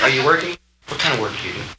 Are you working? What kind of work do you do?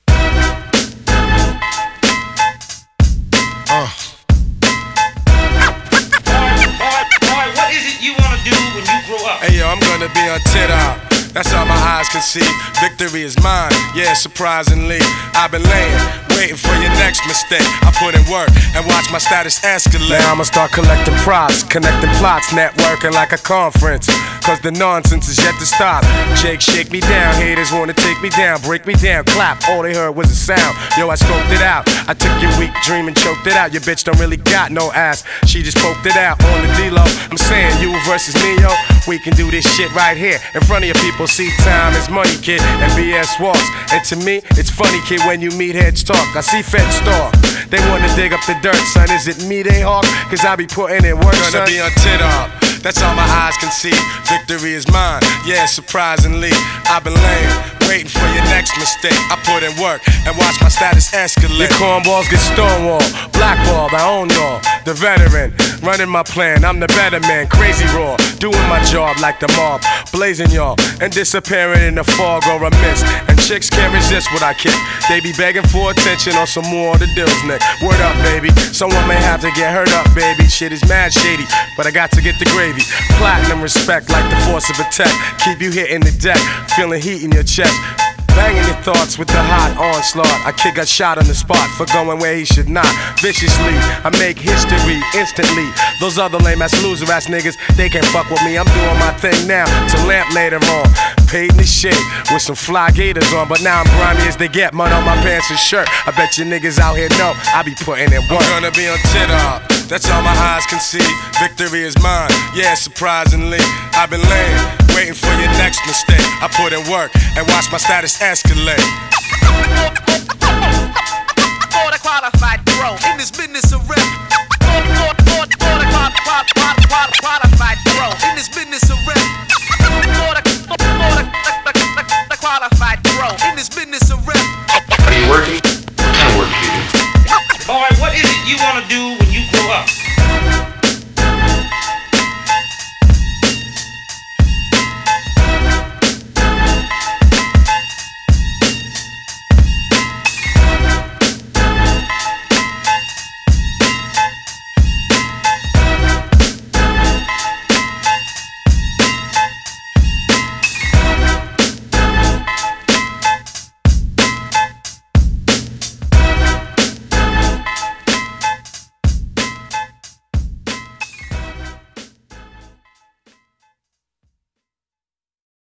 Alright, what is it you wanna do when you grow up? Hey yo, I'm gonna be on TikTok. That's all my eyes can see. Victory is mine, yeah, surprisingly. I've been laying, waiting for your next mistake. I put in work and watch my status escalate. Now I'ma start collecting props, connecting plots, networking like a conference. Cause the nonsense is yet to stop. Jake, shake me down, haters wanna take me down, break me down, clap. All they heard was a sound. Yo, I scoped it out. I took your weak dream and choked it out. Your bitch don't really got no ass. She just poked it out on the D-Lo. I'm saying you versus me, yo. We can do this shit right here in front of your people. See, time is money, kid, and BS walks. And to me, it's funny, kid, when you meet heads talk. I see feds talk. They wanna dig up the dirt, son. Is it me they hawk? Cause I be putting in work, son. Gonna be on TikTok. That's all my eyes can see. Victory is mine, yeah, surprisingly. I've been laying, waiting for your next mistake. I put in work and watch my status escalate. Your cornballs get stonewalled, blackballed, I own y'all. The veteran, running my plan, I'm the better man. Crazy raw, doing my job like the mob. Blazing y'all, and disappearing in the fog or a mist. And chicks can't resist what I kick. They be begging for attention on some more of the deals, Nick. Word up, baby, someone may have to get hurt up, baby. Shit is mad shady, but I got to get the gravy. Platinum respect like the force of attack. Keep you hitting the deck, feeling heat in your chest. Banging your thoughts with the hot onslaught. I kick a shot on the spot for going where he should not. Viciously, I make history instantly. Those other lame ass loser ass niggas, they can't fuck with me. I'm doing my thing now to lamp later on. Paid in the shade with some fly gators on, but now I'm grimy as they get. Mud on my pants and shirt. I bet you niggas out here know I be putting in work. I'm gonna be on TikTok. That's all my eyes can see. Victory is mine, yeah, surprisingly. I've been laying, waiting for your next mistake. I put in work and watch my status escalate.